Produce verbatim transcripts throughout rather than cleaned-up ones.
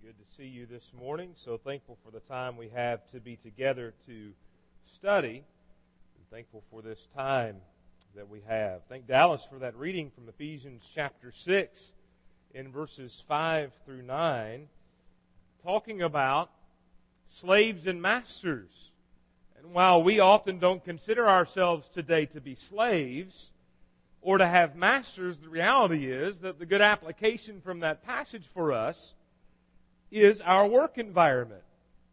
Good to see you this morning. So thankful for the time we have to be together to study. And thankful for this time that we have. Thank Dallas for that reading from Ephesians chapter six in verses five through nine, talking about slaves and masters. And while we often don't consider ourselves today to be slaves or to have masters, the reality is that the good application from that passage for us is our work environment.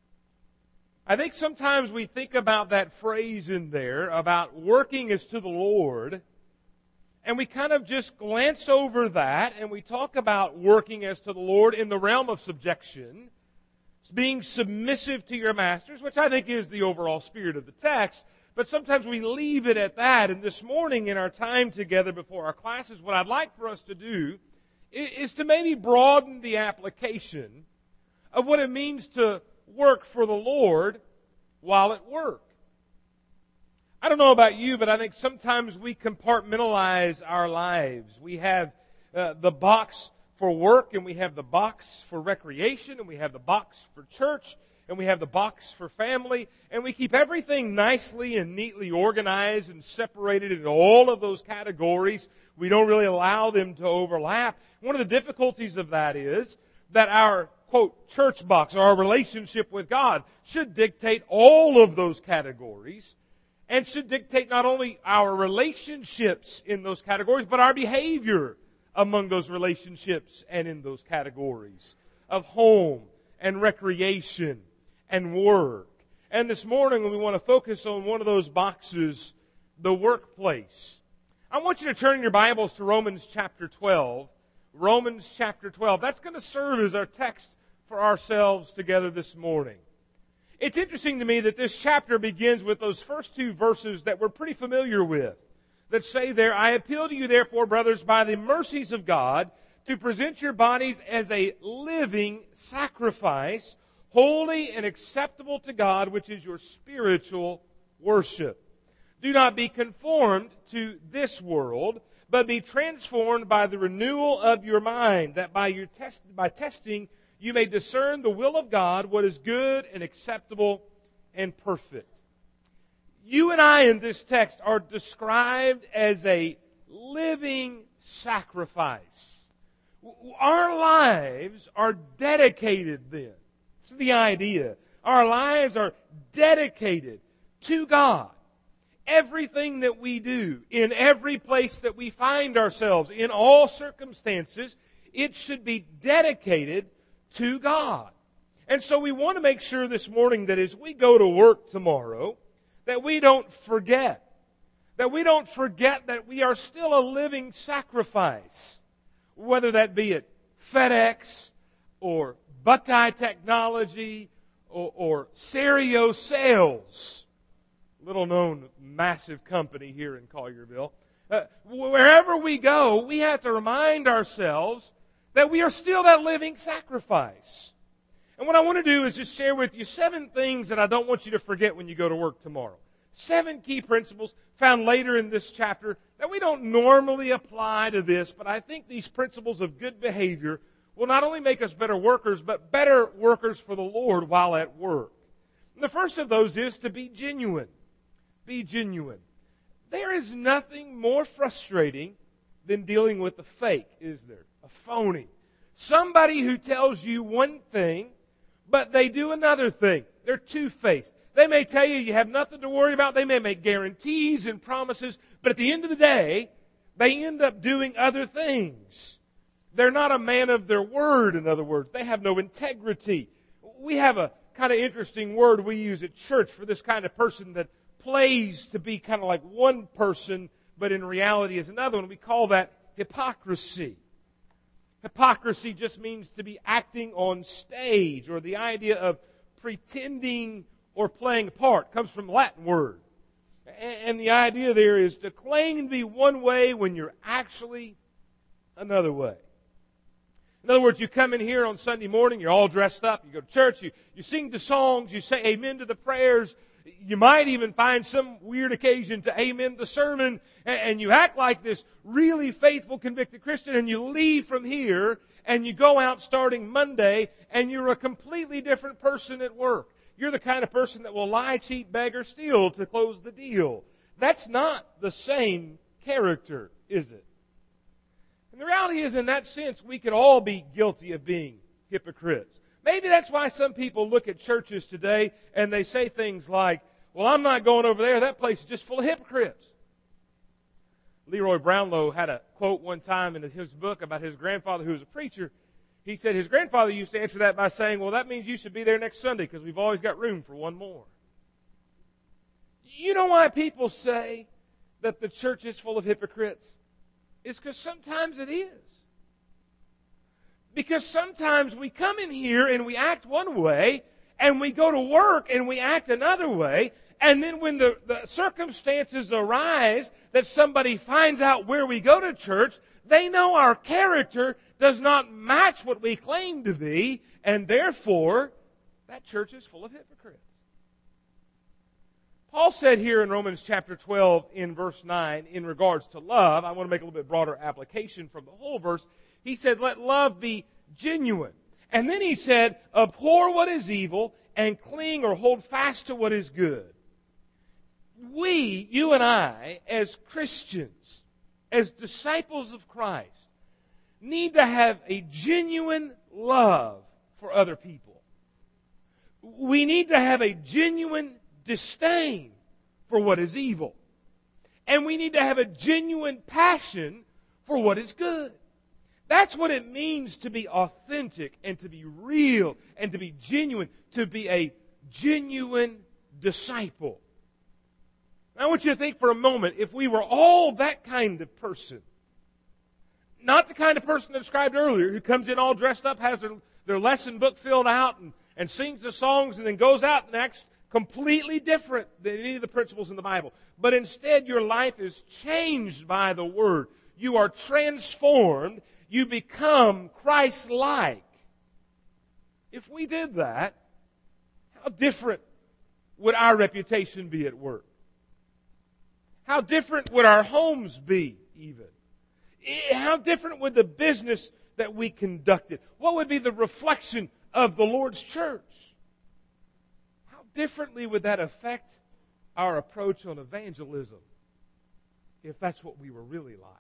I think sometimes we think about that phrase in there about working as to the Lord, and we kind of just glance over that and we talk about working as to the Lord in the realm of subjection, being submissive to your masters, which I think is the overall spirit of the text, but sometimes we leave it at that. And this morning in our time together before our classes, what I'd like for us to do is to maybe broaden the application of what it means to work for the Lord while at work. I don't know about you, but I think sometimes we compartmentalize our lives. We have uh, the box for work, and we have the box for recreation, and we have the box for church, and we have the box for family, and we keep everything nicely and neatly organized and separated into all of those categories. We don't really allow them to overlap. One of the difficulties of that is that our quote, church box, or our relationship with God, should dictate all of those categories and should dictate not only our relationships in those categories, but our behavior among those relationships and in those categories of home and recreation and work. And this morning we want to focus on one of those boxes, the workplace. I want you to turn your Bibles to Romans chapter twelve. Romans chapter twelve. That's going to serve as our text for ourselves together this morning. It's interesting to me that this chapter begins with those first two verses that we're pretty familiar with, that say there, I appeal to you therefore, brothers, by the mercies of God, to present your bodies as a living sacrifice, holy and acceptable to God, which is your spiritual worship. Do not be conformed to this world, but be transformed by the renewal of your mind, that by your test, by testing you may discern the will of God, what is good and acceptable and perfect. You and I in this text are described as a living sacrifice. Our lives are dedicated then. This is the idea. Our lives are dedicated to God. Everything that we do, in every place that we find ourselves, in all circumstances, it should be dedicated to God. And so we want to make sure this morning that as we go to work tomorrow, that we don't forget. That we don't forget that we are still a living sacrifice. Whether that be at FedEx or Buckeye Technology or, or Serio Sales, little known massive company here in Collierville. Uh, wherever we go, we have to remind ourselves that we are still that living sacrifice. And what I want to do is just share with you seven things that I don't want you to forget when you go to work tomorrow. Seven key principles found later in this chapter that we don't normally apply to this, but I think these principles of good behavior will not only make us better workers, but better workers for the Lord while at work. And the first of those is to be genuine. Be genuine. There is nothing more frustrating than dealing with a fake, is there? A phony. Somebody who tells you one thing, but they do another thing. They're two-faced. They may tell you you have nothing to worry about. They may make guarantees and promises, but at the end of the day, they end up doing other things. They're not a man of their word, in other words. They have no integrity. We have a kind of interesting word we use at church for this kind of person that plays to be kind of like one person, but in reality is another one. We call that hypocrisy. Hypocrisy just means to be acting on stage, or the idea of pretending or playing a part. It comes from the Latin word. And the idea there is to claim to be one way when you're actually another way. In other words, you come in here on Sunday morning, you're all dressed up, you go to church, you, you sing the songs, you say amen to the prayers, you might even find some weird occasion to amen the sermon, and, and you act like this really faithful, convicted Christian, and you leave from here, and you go out starting Monday, and you're a completely different person at work. You're the kind of person that will lie, cheat, beg, or steal to close the deal. That's not the same character, is it? And the reality is, in that sense, we could all be guilty of being hypocrites. Maybe that's why some people look at churches today and they say things like, well, I'm not going over there. That place is just full of hypocrites. Leroy Brownlow had a quote one time in his book about his grandfather who was a preacher. He said his grandfather used to answer that by saying, well, that means you should be there next Sunday because we've always got room for one more. You know why people say that the church is full of hypocrites? It's because sometimes it is. Because sometimes we come in here and we act one way, and we go to work and we act another way, and then when the, the circumstances arise that somebody finds out where we go to church, they know our character does not match what we claim to be, and therefore, that church is full of hypocrites. Paul said here in Romans chapter twelve in verse nine, in regards to love, I want to make a little bit broader application from the whole verse. He said, let love be genuine. And then he said, abhor what is evil and cling or hold fast to what is good. We, you and I, as Christians, as disciples of Christ, need to have a genuine love for other people. We need to have a genuine disdain for what is evil. And we need to have a genuine passion for what is good. That's what it means to be authentic and to be real and to be genuine, to be a genuine disciple. I want you to think for a moment, if we were all that kind of person, not the kind of person I described earlier, who comes in all dressed up, has their, their lesson book filled out, and, and sings the songs, and then goes out and acts completely different than any of the principles in the Bible. But instead, your life is changed by the Word. You are transformed. You become Christ-like. If we did that, how different would our reputation be at work? How different would our homes be, even? How different would the business that we conducted? What would be the reflection of the Lord's church? How differently would that affect our approach on evangelism if that's what we were really like?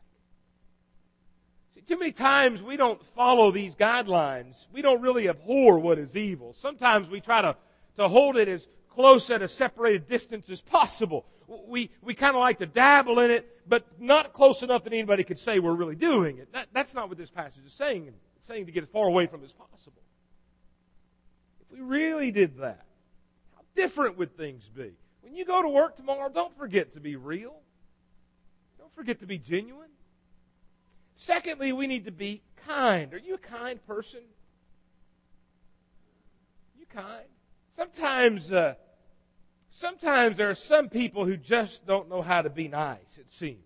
See, too many times we don't follow these guidelines. We don't really abhor what is evil. Sometimes we try to, to hold it as close at a separated distance as possible. We, we kind of like to dabble in it, but not close enough that anybody could say we're really doing it. That, that's not what this passage is saying. It's saying to get as far away from as possible. If we really did that, how different would things be? When you go to work tomorrow, don't forget to be real. Don't forget to be genuine. Secondly, we need to be kind. Are you a kind person? Are you kind? Sometimes, uh, sometimes there are some people who just don't know how to be nice, it seems.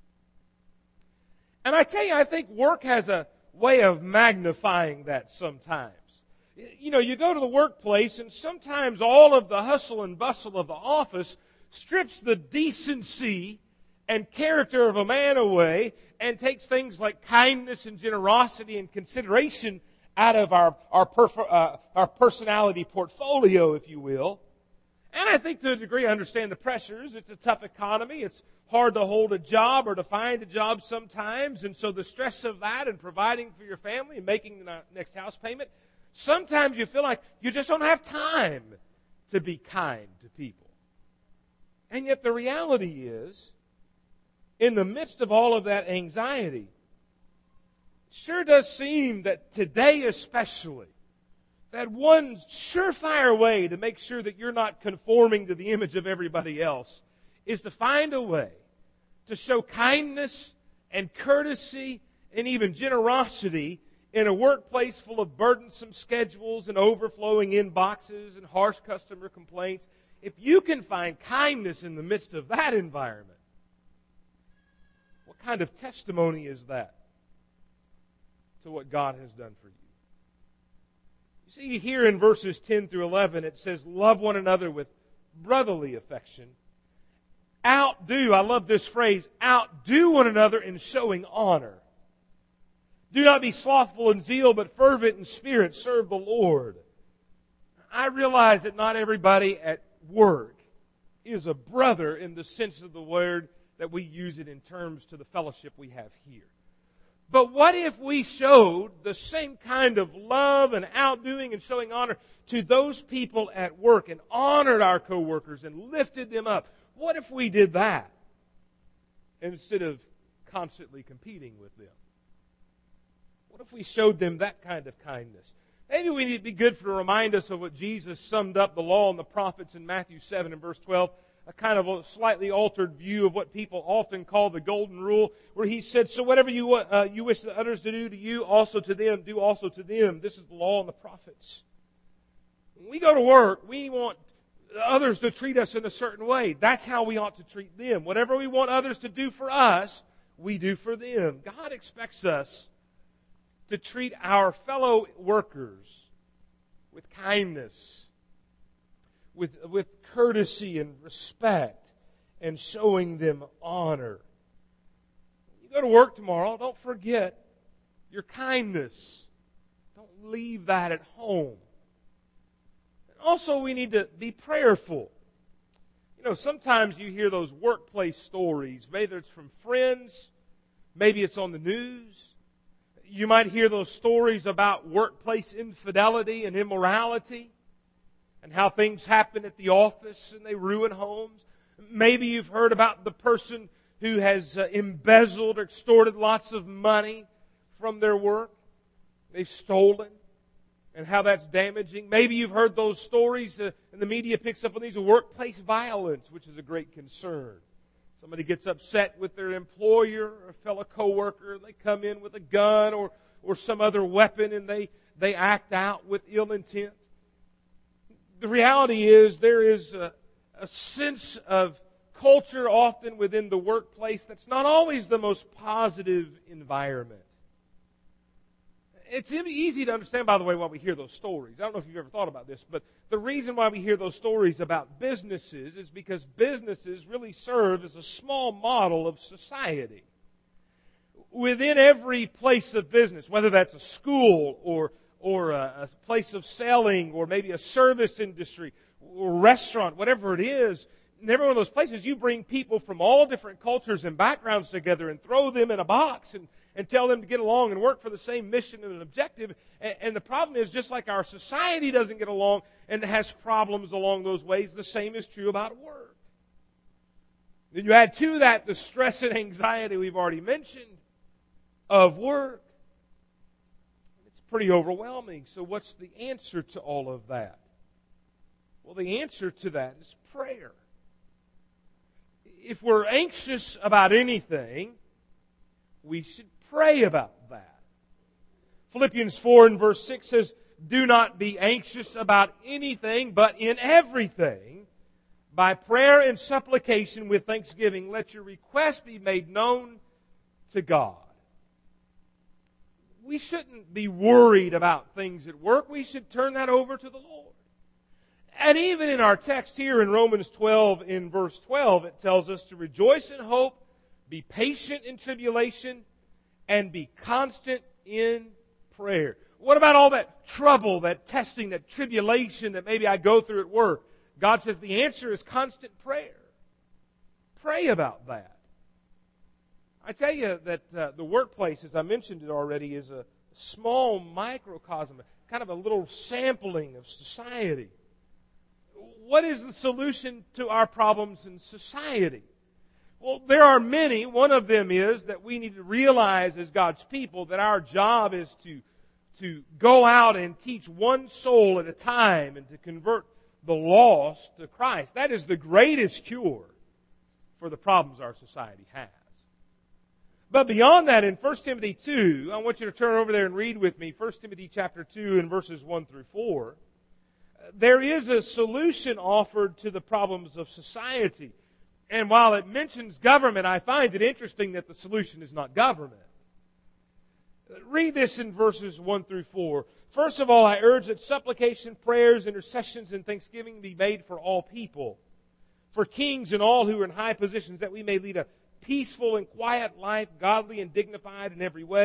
And I tell you, I think work has a way of magnifying that sometimes. You know, you go to the workplace and sometimes all of the hustle and bustle of the office strips the decency and character of a man away and takes things like kindness and generosity and consideration out of our our, perf- uh, our personality portfolio, if you will. And I think to a degree I understand the pressures. It's a tough economy. It's hard to hold a job or to find a job sometimes. And so the stress of that and providing for your family and making the next house payment, sometimes you feel like you just don't have time to be kind to people. And yet the reality is, in the midst of all of that anxiety, it sure does seem that today especially, that one surefire way to make sure that you're not conforming to the image of everybody else is to find a way to show kindness and courtesy and even generosity in a workplace full of burdensome schedules and overflowing inboxes and harsh customer complaints. If you can find kindness in the midst of that environment, what kind of testimony is that to what God has done for you? You see, here in verses ten through eleven, it says, love one another with brotherly affection. Outdo, I love this phrase, outdo one another in showing honor. Do not be slothful in zeal, but fervent in spirit. Serve the Lord. I realize that not everybody at work is a brother in the sense of the word that we use it in terms to the fellowship we have here. But what if we showed the same kind of love and outdoing and showing honor to those people at work and honored our coworkers and lifted them up? What if we did that instead of constantly competing with them? What if we showed them that kind of kindness? Maybe we need to be good for to remind us of what Jesus summed up the law and the prophets in Matthew seven and verse twelve. A kind of a slightly altered view of what people often call the golden rule, where he said, so whatever you uh, you wish others to do to you, also to them, do also to them. This is the law and the prophets. When we go to work, we want others to treat us in a certain way. That's how we ought to treat them. Whatever we want others to do for us, we do for them. God expects us to treat our fellow workers with kindness, with, with courtesy and respect, and showing them honor. When you go to work tomorrow, don't forget your kindness. Don't leave that at home. And also, we need to be prayerful. You know, sometimes you hear those workplace stories. Maybe it's from friends. Maybe it's on the news. You might hear those stories about workplace infidelity and immorality and how things happen at the office and they ruin homes. Maybe you've heard about the person who has uh, embezzled or extorted lots of money from their work. They've stolen and how that's damaging. Maybe you've heard those stories uh, and the media picks up on these, workplace violence, which is a great concern. Somebody gets upset with their employer or a fellow coworker. They come in with a gun or, or some other weapon and they, they act out with ill intent. The reality is there is a, a sense of culture often within the workplace that's not always the most positive environment. It's easy to understand, by the way, why we hear those stories. I don't know if you've ever thought about this, but the reason why we hear those stories about businesses is because businesses really serve as a small model of society. Within every place of business, whether that's a school or, or a, a place of selling or maybe a service industry or restaurant, whatever it is, in every one of those places you bring people from all different cultures and backgrounds together and throw them in a box and and tell them to get along and work for the same mission and objective. And, and the problem is, just like our society doesn't get along and has problems along those ways, the same is true about work. Then you add to that the stress and anxiety we've already mentioned of work. It's pretty overwhelming. So what's the answer to all of that? Well, the answer to that is prayer. If we're anxious about anything, we should pray about that. Philippians four and verse six says, do not be anxious about anything, but in everything, by prayer and supplication with thanksgiving, let your requests be made known to God. We shouldn't be worried about things at work. We should turn that over to the Lord. And even in our text here in Romans twelve, in verse twelve, it tells us to rejoice in hope, be patient in tribulation, and be constant in prayer. What about all that trouble, that testing, that tribulation that maybe I go through at work? God says the answer is constant prayer. Pray about that. I tell you that uh, the workplace, as I mentioned it already, is a small microcosm, kind of a little sampling of society. What is the solution to our problems in society? Well, there are many. One of them is that we need to realize as God's people that our job is to, to go out and teach one soul at a time and to convert the lost to Christ. That is the greatest cure for the problems our society has. But beyond that, in First Timothy two, I want you to turn over there and read with me First Timothy chapter two and verses one through four. There is a solution offered to the problems of society. And while it mentions government, I find it interesting that the solution is not government. Read this in verses one through four. First of all, I urge that supplication, prayers, intercessions, and thanksgiving be made for all people, for kings and all who are in high positions, that we may lead a peaceful and quiet life, godly and dignified in every way.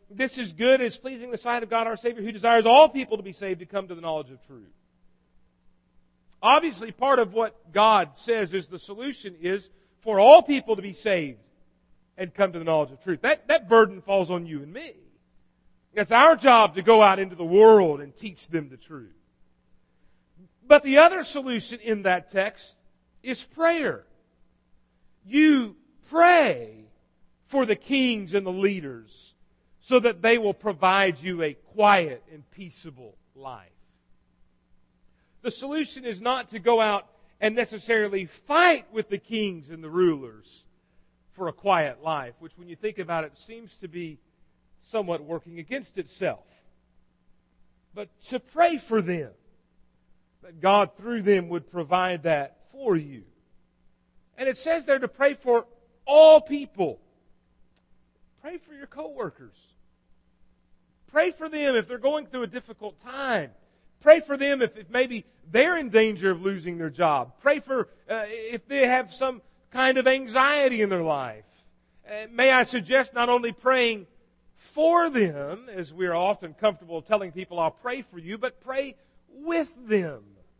this is good, it's pleasing in the sight of God our Savior, who desires all people to be saved, to come to the knowledge of truth. Obviously, part of what God says is the solution is for all people to be saved and come to the knowledge of truth. That, that burden falls on you and me. It's our job to go out into the world and teach them the truth. But the other solution in that text is prayer. You pray for the kings and the leaders so that they will provide you a quiet and peaceable life. The solution is not to go out and necessarily fight with the kings and the rulers for a quiet life, which when you think about it seems to be somewhat working against itself. But to pray for them, that God through them would provide that for you. And it says there to pray for all people. Pray for your coworkers. Pray for them if they're going through a difficult time. Pray for them if, if maybe they're in danger of losing their job. Pray for uh, if they have some kind of anxiety in their life. Uh, may I suggest not only praying for them, as we are often comfortable telling people, I'll pray for you, but pray with them.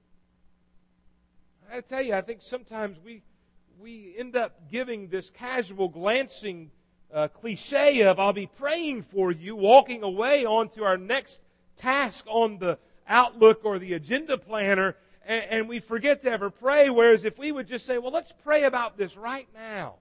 I tell you, I think sometimes we we end up giving this casual glancing uh, cliche of I'll be praying for you, walking away onto our next task on the Outlook or the agenda planner, and, and we forget to ever pray, whereas if we would just say, well, let's pray about this right now,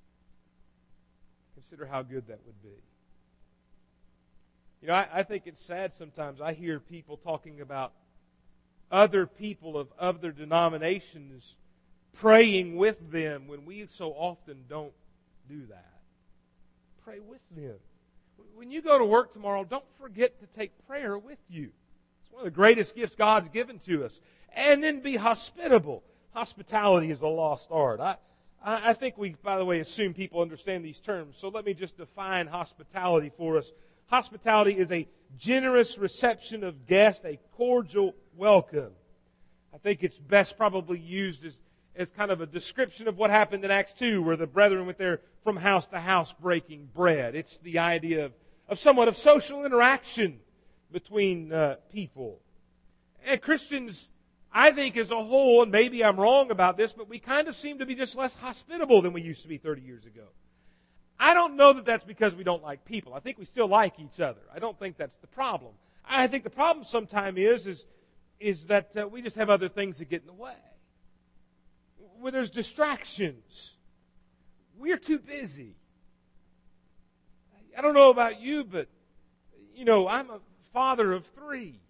consider how good that would be. You know, I, I think it's sad sometimes. I hear people talking about other people of other denominations praying with them when we so often don't do that. Pray with them. When you go to work tomorrow, don't forget to take prayer with you. It's one of the greatest gifts God's given to us. And then be hospitable. Hospitality is a lost art. I, I think we, by the way, assume people understand these terms. So let me just define hospitality for us. Hospitality is a generous reception of guests, a cordial welcome. I think it's best probably used as, as kind of a description of what happened in Acts two, where the brethren went there from house to house breaking bread. It's the idea of, of somewhat of social interaction between uh, people. And Christians, I think as a whole, and maybe I'm wrong about this, but we kind of seem to be just less hospitable than we used to be thirty years ago. I don't know that that's because we don't like people. I think we still like each other. I don't think that's the problem. I think the problem sometimes is, is, is that uh, we just have other things that get in the way. Where there's distractions. We're too busy. I don't know about you, but, you know, I'm a father of three.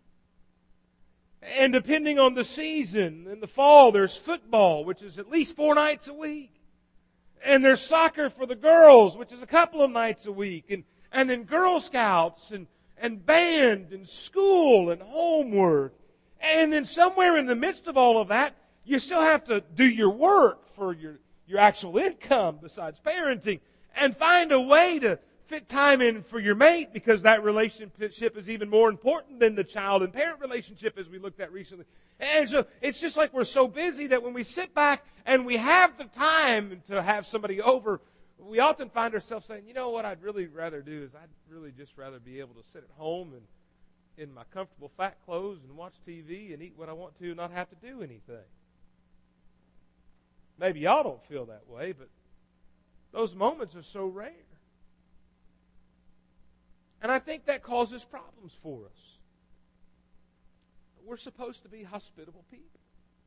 And depending on the season, in the fall there's football, which is at least four nights a week. And there's soccer for the girls, which is a couple of nights a week. And, and then Girl Scouts and, and band and school and homework. And then somewhere in the midst of all of that, you still have to do your work for your, your actual income besides parenting. And find a way to fit time in for your mate, because that relationship is even more important than the child and parent relationship, as we looked at recently. And so it's just like we're so busy that when we sit back and we have the time to have somebody over, we often find ourselves saying, you know what I'd really rather do is I'd really just rather be able to sit at home and in my comfortable fat clothes and watch T V and eat what I want to and not have to do anything. Maybe y'all don't feel that way, but those moments are so rare. And I think that causes problems for us. We're supposed to be hospitable people.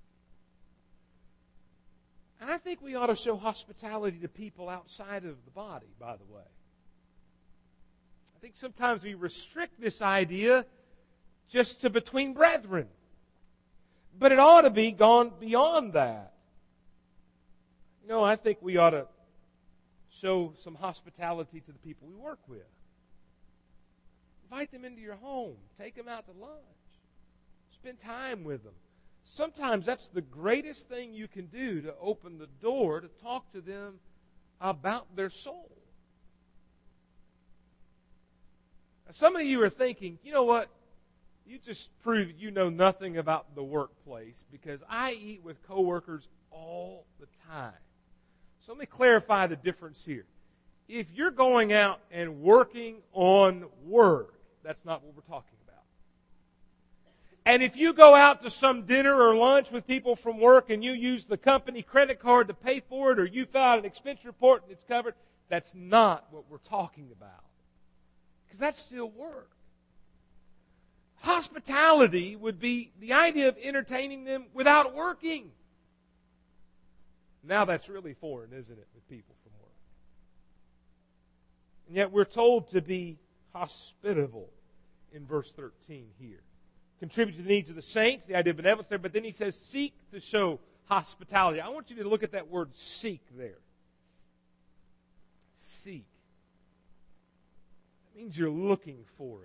And I think we ought to show hospitality to people outside of the body, by the way. I think sometimes we restrict this idea just to between brethren. But it ought to be gone beyond that. You know, I think we ought to show some hospitality to the people we work with. Invite them into your home. Take them out to lunch. Spend time with them. Sometimes that's the greatest thing you can do to open the door to talk to them about their soul. Now, some of you are thinking, you know what? You just prove you know nothing about the workplace, because I eat with coworkers all the time. So let me clarify the difference here. if you're going out and working on work, that's not what we're talking about. And if you go out to some dinner or lunch with people from work and you use the company credit card to pay for it, or you fill out an expense report and it's covered, that's not what we're talking about. Because that's still work. Hospitality would be the idea of entertaining them without working. Now that's really foreign, isn't it, with people from work? And yet we're told to be hospitable in verse thirteen here. Contribute to the needs of the saints, the idea of benevolence there, but then he says, seek to show hospitality. I want you to look at that word seek there. Seek. That means you're looking for it.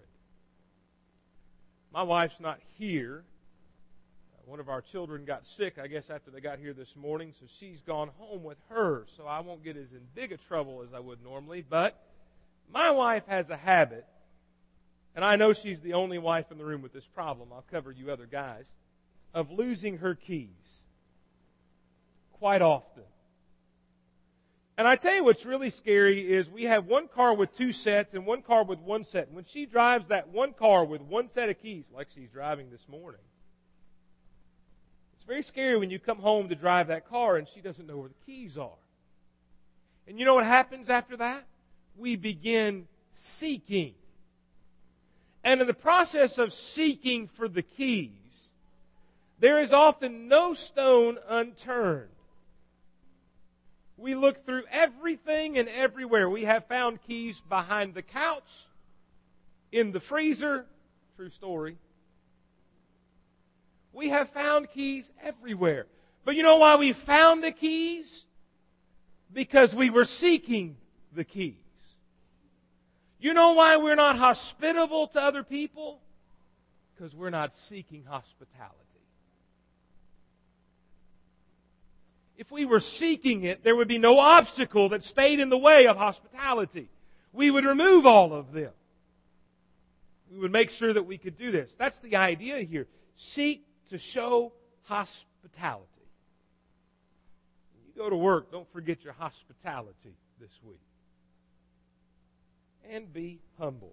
My wife's not here. One of our children got sick, I guess, after they got here this morning, so she's gone home with her, so I won't get as in big a trouble as I would normally. But my wife has a habit, and I know she's the only wife in the room with this problem. I'll cover you other guys, of losing her keys quite often. And I tell you what's really scary is we have one car with two sets and one car with one set. And when she drives that one car with one set of keys, like she's driving this morning, it's very scary when you come home to drive that car and she doesn't know where the keys are. And you know what happens after that? We begin seeking. And in the process of seeking for the keys, there is often no stone unturned. We look through everything and everywhere. We have found keys behind the couch, in the freezer. True story. We have found keys everywhere. But you know why we found the keys? Because we were seeking the keys. You know why we're not hospitable to other people? Because we're not seeking hospitality. If we were seeking it, there would be no obstacle that stayed in the way of hospitality. We would remove all of them. We would make sure that we could do this. That's the idea here. Seek to show hospitality. When you go to work, don't forget your hospitality this week. And be humble.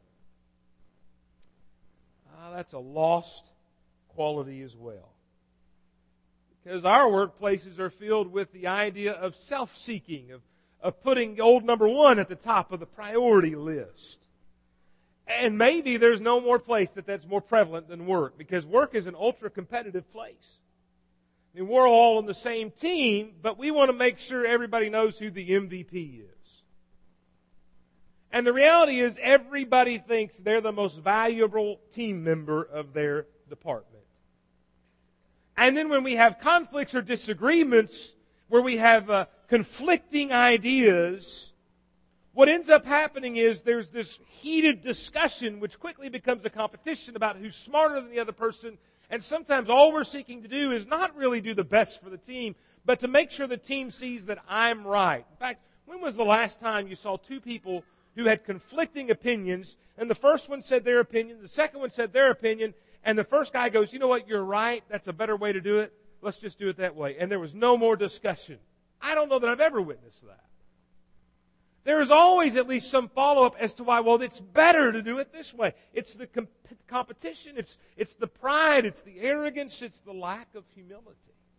Ah, that's a lost quality as well. Because our workplaces are filled with the idea of self-seeking, of, of putting old number one at the top of the priority list. And maybe there's no more place that that's more prevalent than work, because work is an ultra-competitive place. I mean, we're all on the same team, but we want to make sure everybody knows who the M V P is. And the reality is everybody thinks they're the most valuable team member of their department. And then when we have conflicts or disagreements, where we have uh, conflicting ideas, what ends up happening is there's this heated discussion which quickly becomes a competition about who's smarter than the other person. And sometimes all we're seeking to do is not really do the best for the team, but to make sure the team sees that I'm right. In fact, when was the last time you saw two people who had conflicting opinions, and the first one said their opinion, the second one said their opinion, and the first guy goes, you know what, you're right, that's a better way to do it, let's just do it that way. And there was no more discussion. I don't know that I've ever witnessed that. There is always at least some follow-up as to why, well, it's better to do it this way. It's the comp- competition, it's, it's the pride, it's the arrogance, it's the lack of humility.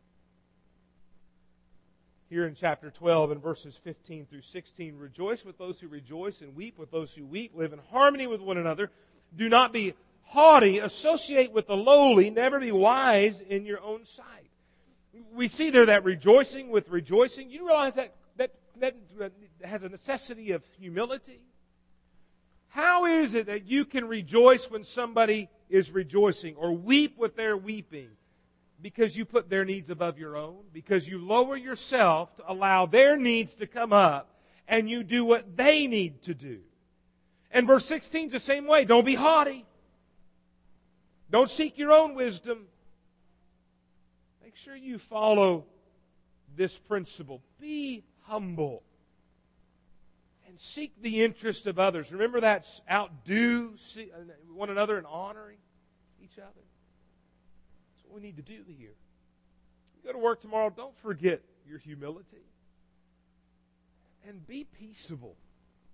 Here in chapter twelve and verses fifteen through sixteen, rejoice with those who rejoice and weep with those who weep. Live in harmony with one another. Do not be haughty. Associate with the lowly. Never be wise in your own sight. We see there that rejoicing with rejoicing. You realize that that, that has a necessity of humility? How is it that you can rejoice when somebody is rejoicing, or weep with their weeping? Because you put their needs above your own, because you lower yourself to allow their needs to come up, and you do what they need to do. And verse sixteen is the same way. Don't be haughty. Don't seek your own wisdom. Make sure you follow this principle. Be humble. And seek the interest of others. Remember that, outdo one another in honoring each other. We need to do here. You go to work tomorrow, don't forget your humility. And be peaceable.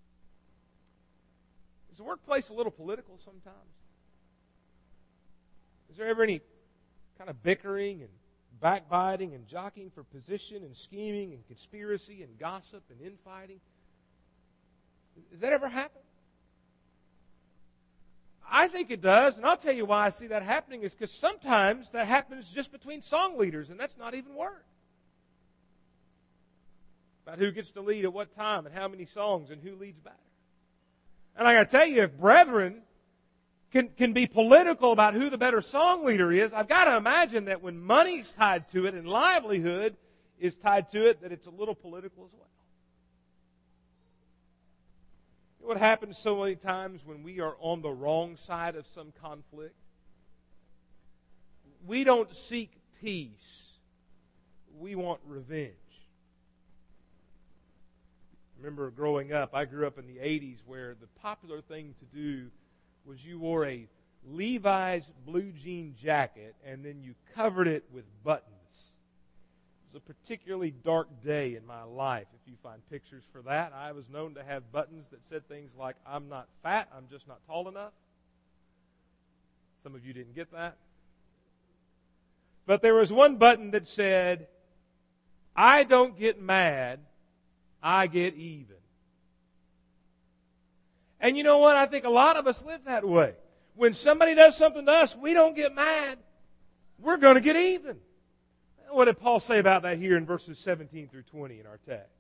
Is the workplace a little political sometimes? Is there ever any kind of bickering and backbiting and jockeying for position and scheming and conspiracy and gossip and infighting? Does that ever happen? I think it does, and I'll tell you why I see that happening is because sometimes that happens just between song leaders, and that's not even work. About who gets to lead at what time and how many songs and who leads better. And I got to tell you, if brethren can, can be political about who the better song leader is, I've got to imagine that when money's tied to it and livelihood is tied to it, that it's a little political as well. You know what happens so many times when we are on the wrong side of some conflict? We don't seek peace. We want revenge. I remember growing up, I grew up in the eighties where the popular thing to do was you wore a Levi's blue jean jacket and then you covered it with buttons. It was a particularly dark day in my life. If you find pictures for that, I was known to have buttons that said things like, I'm not fat, I'm just not tall enough. Some of you didn't get that. But there was one button that said, I don't get mad, I get even. And you know what? I think a lot of us live that way. When somebody does something to us, we don't get mad. We're going to get even. What did Paul say about that here in verses seventeen through twenty in our text?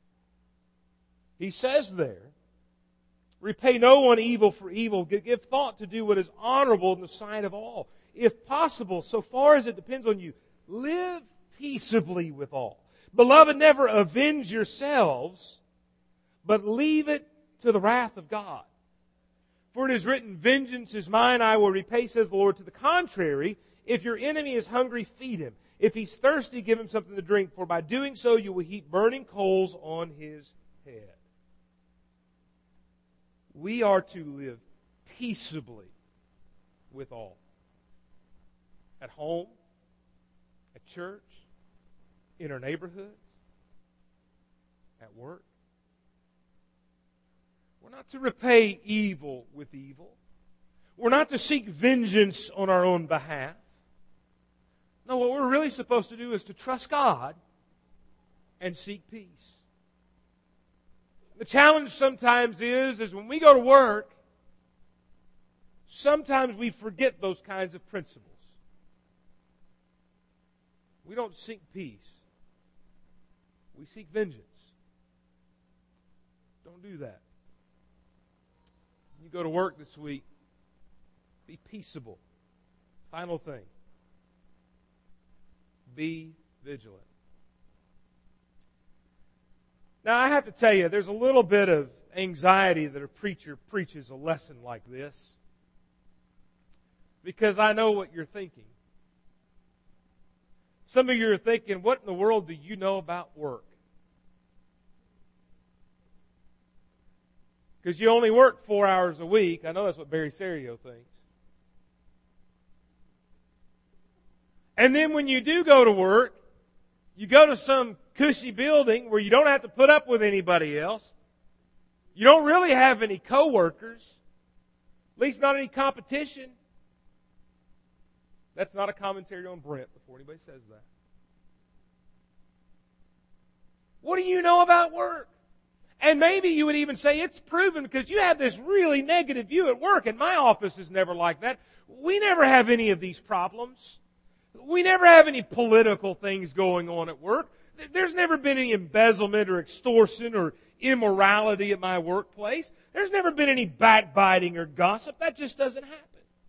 He says there, repay no one evil for evil. Give thought to do what is honorable in the sight of all. If possible, so far as it depends on you, live peaceably with all. Beloved, never avenge yourselves, but leave it to the wrath of God. For it is written, vengeance is mine, I will repay, says the Lord. To the contrary, if your enemy is hungry, feed him. If he's thirsty, give him something to drink, for by doing so you will heap burning coals on his head. We are to live peaceably with all. At home, at church, in our neighborhoods, at work. We're not to repay evil with evil. We're not to seek vengeance on our own behalf. No, what we're really supposed to do is to trust God and seek peace. The challenge sometimes is, is when we go to work, sometimes we forget those kinds of principles. We don't seek peace. We seek vengeance. Don't do that. When you go to work this week, be peaceable. Final thing. Be vigilant. Now, I have to tell you, there's a little bit of anxiety that a preacher preaches a lesson like this. Because I know what you're thinking. Some of you are thinking, what in the world do you know about work? Because you only work four hours a week. I know that's what Barry Serio thinks. And then when you do go to work, you go to some cushy building where you don't have to put up with anybody else. You don't really have any coworkers. At least not any competition. That's not a commentary on Brent before anybody says that. What do you know about work? And maybe you would even say it's proven because you have this really negative view at work, and my office is never like that. We never have any of these problems. We never have any political things going on at work. There's never been any embezzlement or extortion or immorality at my workplace. There's never been any backbiting or gossip. That just doesn't happen.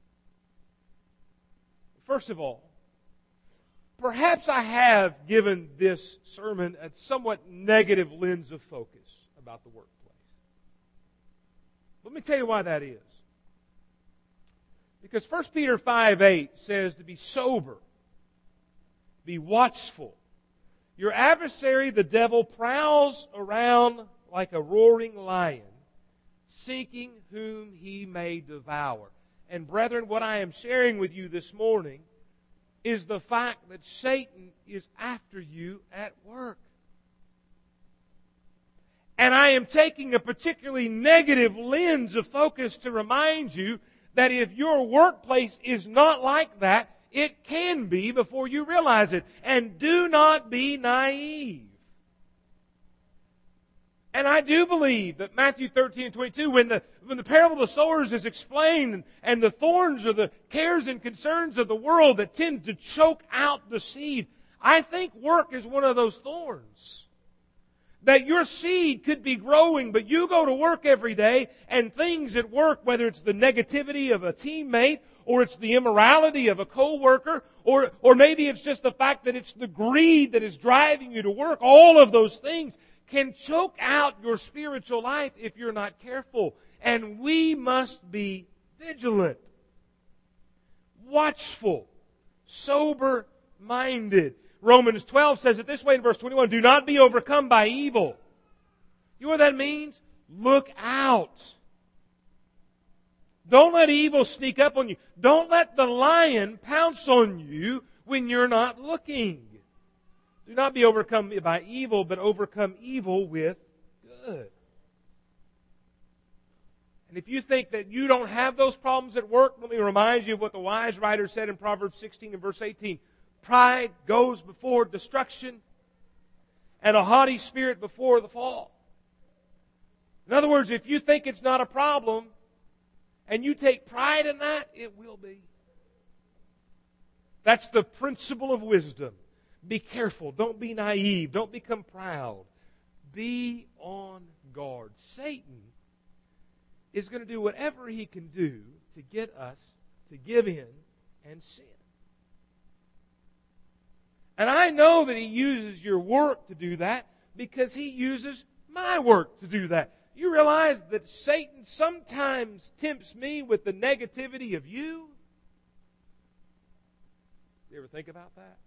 First of all, perhaps I have given this sermon a somewhat negative lens of focus about the workplace. Let me tell you why that is. Because First Peter five eight says to be sober, be watchful. Your adversary, the devil, prowls around like a roaring lion, seeking whom he may devour. And brethren, what I am sharing with you this morning is the fact that Satan is after you at work. And I am taking a particularly negative lens of focus to remind you that if your workplace is not like that, it can be before you realize it. And do not be naive. And I do believe that Matthew thirteen and twenty-two, when the, when the parable of the sowers is explained, and the thorns are the cares and concerns of the world that tend to choke out the seed, I think work is one of those thorns. That your seed could be growing, but you go to work every day, and things at work, whether it's the negativity of a teammate, or it's the immorality of a coworker, or, or maybe it's just the fact that it's the greed that is driving you to work, all of those things can choke out your spiritual life if you're not careful. And we must be vigilant, watchful, sober-minded. Romans twelve says it this way in verse twenty-one, do not be overcome by evil. You know what that means? Look out. Don't let evil sneak up on you. Don't let the lion pounce on you when you're not looking. Do not be overcome by evil, but overcome evil with good. And if you think that you don't have those problems at work, let me remind you of what the wise writer said in Proverbs sixteen and verse eighteen. Pride goes before destruction, and a haughty spirit before the fall. In other words, if you think it's not a problem, and you take pride in that, it will be. That's the principle of wisdom. Be careful. Don't be naive. Don't become proud. Be on guard. Satan is going to do whatever he can do to get us to give in and sin. And I know that he uses your work to do that because he uses my work to do that. You realize that Satan sometimes tempts me with the negativity of you? You ever think about that?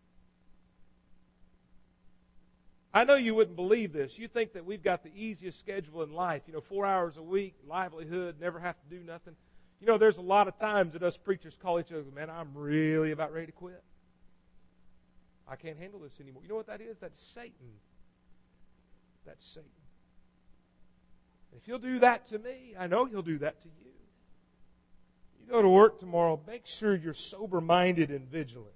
I know you wouldn't believe this. You think that we've got the easiest schedule in life. You know, four hours a week, livelihood, never have to do nothing. You know, there's a lot of times that us preachers call each other, man, I'm really about ready to quit. I can't handle this anymore. You know what that is? That's Satan. That's Satan. If he'll do that to me, I know he'll do that to you. You go to work tomorrow, make sure you're sober-minded and vigilant.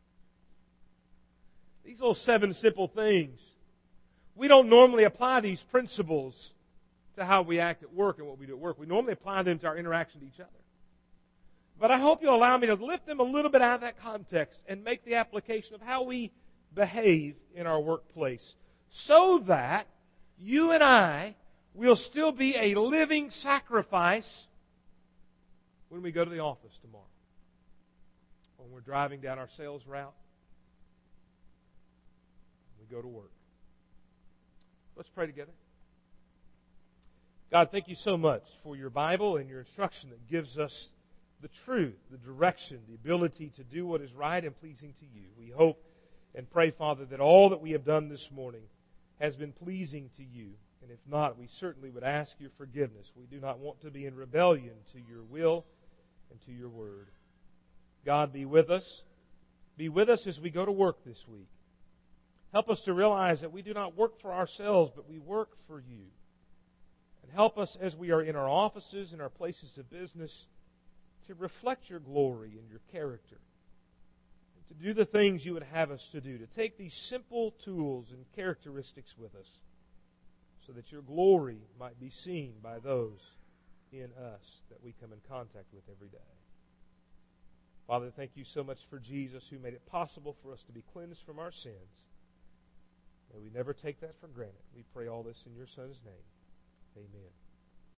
These little seven simple things, we don't normally apply these principles to how we act at work and what we do at work. We normally apply them to our interaction with each other. But I hope you'll allow me to lift them a little bit out of that context and make the application of how we behave in our workplace so that you and I will still be a living sacrifice when we go to the office tomorrow. When we're driving down our sales route, we go to work. Let's pray together. God, thank you so much for your Bible and your instruction that gives us the truth, the direction, the ability to do what is right and pleasing to you. We hope and pray, Father, that all that we have done this morning has been pleasing to you. And if not, we certainly would ask your forgiveness. We do not want to be in rebellion to your will and to your word. God, be with us. Be with us as we go to work this week. Help us to realize that we do not work for ourselves, but we work for you. And help us as we are in our offices and our places of business to reflect your glory and your character. And to do the things you would have us to do. To take these simple tools and characteristics with us so that your glory might be seen by those in us that we come in contact with every day. Father, thank you so much for Jesus who made it possible for us to be cleansed from our sins. May we never take that for granted. We pray all this in your Son's name. Amen.